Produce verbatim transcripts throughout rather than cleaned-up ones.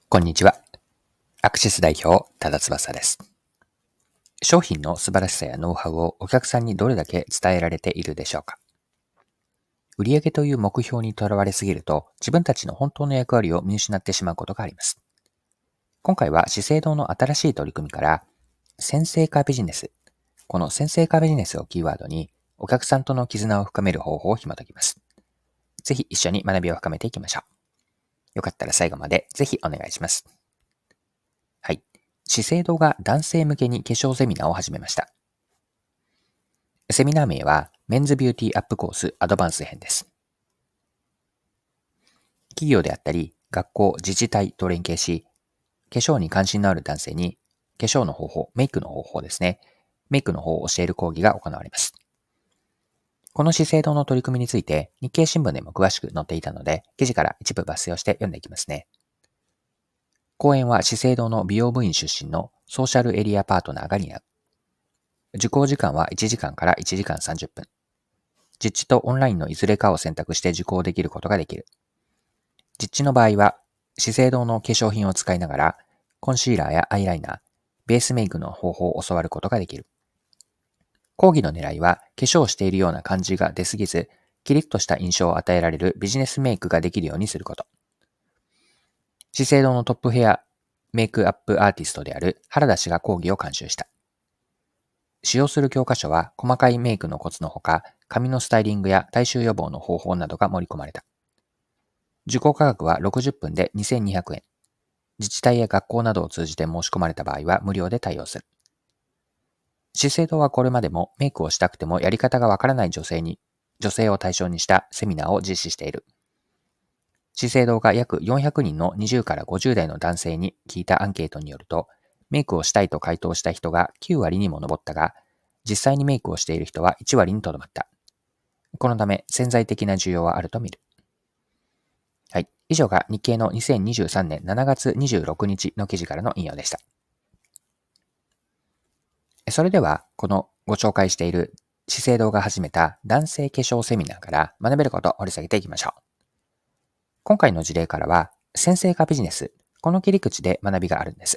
こんにちは。アクシス代表、多田翼です。商品の素晴らしさやノウハウをお客さんにどれだけ伝えられているでしょうか。売上という目標にとらわれすぎると、自分たちの本当の役割を見失ってしまうことがあります。今回は資生堂の新しい取り組みから、先生化ビジネス。この先生化ビジネスをキーワードに、お客さんとの絆を深める方法を紐解きます。ぜひ一緒に学びを深めていきましょう。よかったら最後までぜひお願いします。はい。資生堂が男性向けに化粧セミナーを始めました。セミナー名はメンズビューティーアップコースアドバンス編です。企業であったり、学校、自治体と連携し、化粧に関心のある男性に、化粧の方法、メイクの方法ですね。メイクの方を教える講義が行われます。この資生堂の取り組みについて、日経新聞でも詳しく載っていたので、記事から一部抜粋をして読んでいきますね。講演は資生堂の美容部員出身のソーシャルエリアパートナーが担う。受講時間はいちじかんからいちじかんさんじゅっぷん。実地とオンラインのいずれかを選択して受講できることができる。実地の場合は、資生堂の化粧品を使いながら、コンシーラーやアイライナー、ベースメイクの方法を教わることができる。講義の狙いは、化粧をしているような感じが出すぎず、キリッとした印象を与えられるビジネスメイクができるようにすること。資生堂のトップヘアメイクアップアーティストである原田氏が講義を監修した。使用する教科書は細かいメイクのコツのほか、髪のスタイリングや体臭予防の方法などが盛り込まれた。受講価格はろくじゅっぷんでにせんにひゃくえん。自治体や学校などを通じて申し込まれた場合は無料で対応する。資生堂はこれまでもメイクをしたくてもやり方がわからない女性に、女性を対象にしたセミナーを実施している。資生堂が約よんひゃくにんのにじゅうからごじゅう代の男性に聞いたアンケートによると、メイクをしたいと回答した人がきゅう割にも上ったが、実際にメイクをしている人はいち割にとどまった。このため潜在的な需要はあると見る。はい。以上が日経のにせんにじゅうさんねんしちがつにじゅうろくにちの記事からの引用でした。それでは、このご紹介している資生堂が始めた男性化粧セミナーから学べることを掘り下げていきましょう。今回の事例からは、先生化ビジネス、この切り口で学びがあるんです。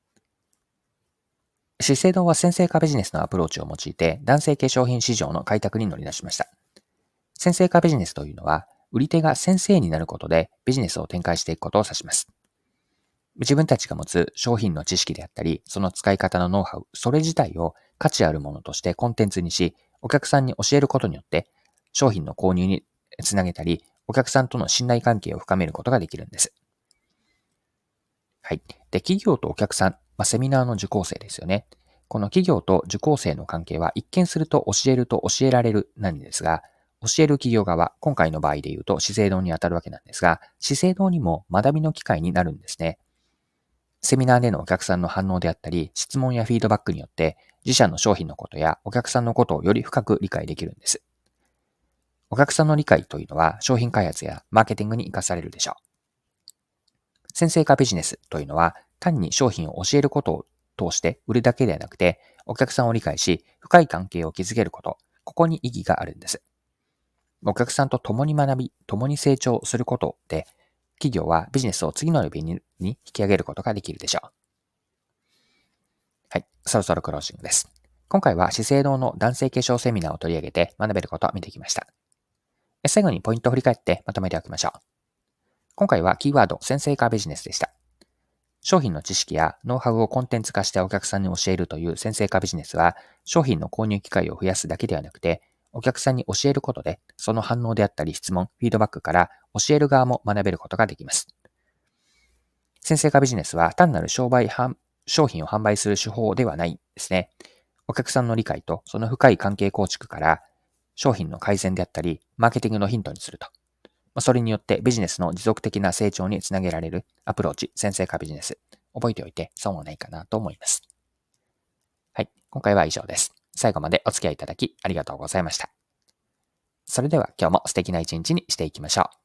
資生堂は先生化ビジネスのアプローチを用いて男性化粧品市場の開拓に乗り出しました。先生化ビジネスというのは、売り手が先生になることでビジネスを展開していくことを指します。自分たちが持つ商品の知識であったり、その使い方のノウハウ、それ自体を価値あるものとしてコンテンツにし、お客さんに教えることによって、商品の購入につなげたり、お客さんとの信頼関係を深めることができるんです。はい。で、企業とお客さん、まあ、セミナーの受講生ですよね。この企業と受講生の関係は一見すると教えると教えられるなんですが、教える企業側、今回の場合で言うと資生堂に当たるわけなんですが、資生堂にも学びの機会になるんですね。セミナーでのお客さんの反応であったり、質問やフィードバックによって、自社の商品のことやお客さんのことをより深く理解できるんです。お客さんの理解というのは商品開発やマーケティングに活かされるでしょう。先生化ビジネスというのは、単に商品を教えることを通して売るだけではなくて、お客さんを理解し、深い関係を築けること、ここに意義があるんです。お客さんと共に学び、共に成長することで、企業はビジネスを次のレベルに引き上げることができるでしょう。はい、そろそろクロージングです。今回は資生堂の男性化粧セミナーを取り上げて学べることを見てきました。最後にポイントを振り返ってまとめておきましょう。今回はキーワード先生化ビジネスでした。商品の知識やノウハウをコンテンツ化してお客さんに教えるという先生化ビジネスは、商品の購入機会を増やすだけではなくて、お客さんに教えることで、その反応であったり質問、フィードバックから教える側も学べることができます。先生化ビジネスは単なる商売商品を販売する手法ではないですね。お客さんの理解とその深い関係構築から商品の改善であったり、マーケティングのヒントにすると。それによってビジネスの持続的な成長につなげられるアプローチ、先生化ビジネス。覚えておいて損はないかなと思います。はい。今回は以上です。最後までお付き合いいただきありがとうございました。それでは今日も素敵な一日にしていきましょう。